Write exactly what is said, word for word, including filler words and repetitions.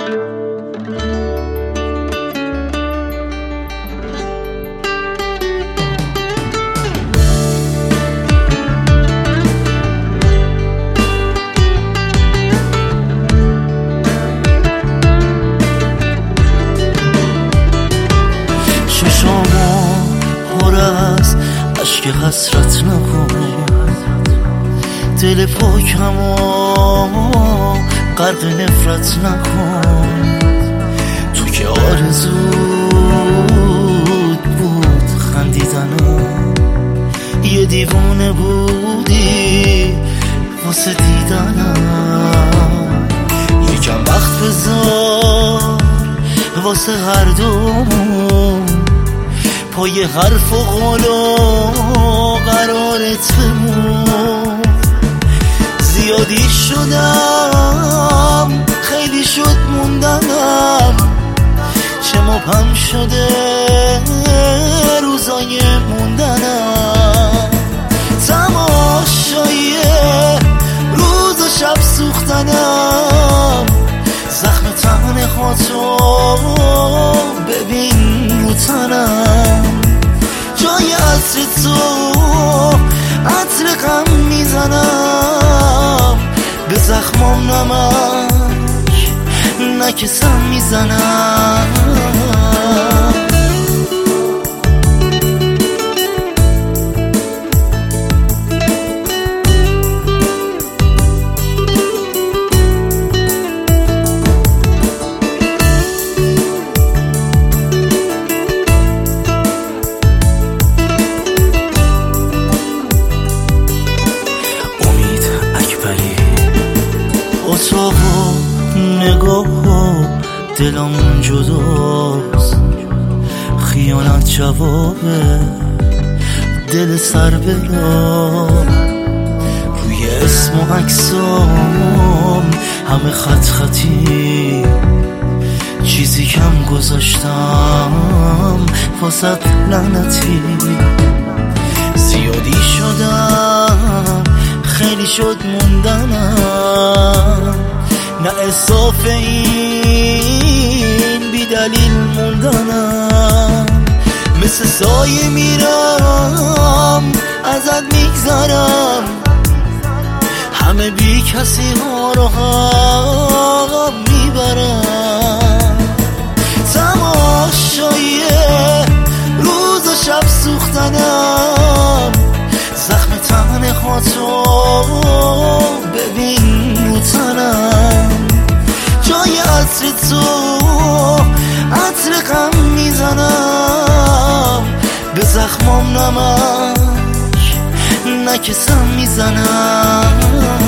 که حسرت نکن، دل پاکمو غرق نفرت نکن. تو که آرزوت بود خندیدنم، یه دیوونه بودی واسه دیدنم. یکم وقت بذار واسه هر دومون، پای حرف و قول و قرارت بمون. زیادی شدم، خیلی شد موندنم، چه مبهم شده روزای موندنم. تماشای روز و شب سوختنم، زخم تن خاطر ببین رو تنم. جای عطر تو عطر غم میزنم، به زخمام نمک نکسم میزنم. اتاق و نگاه و دلمون جداست، خیانت جوابه دل سر برا. روی اسم و عکسام همه خط خطی، چیزی کم گذاشتم واسه لعنتی. زیادی شدم، خیلی شد موندنم، نه اصاف این بی دلیل موندنم. مثل سایه میرم ازت میگذرم، همه بی کسی ها رو هم میبرم. تماشای روز و شب سوختنم، زخم تن خاطر ببین رو تنم. جای عطر تو عطر غم میزنم، به زخمام نمک نکسم میزنم.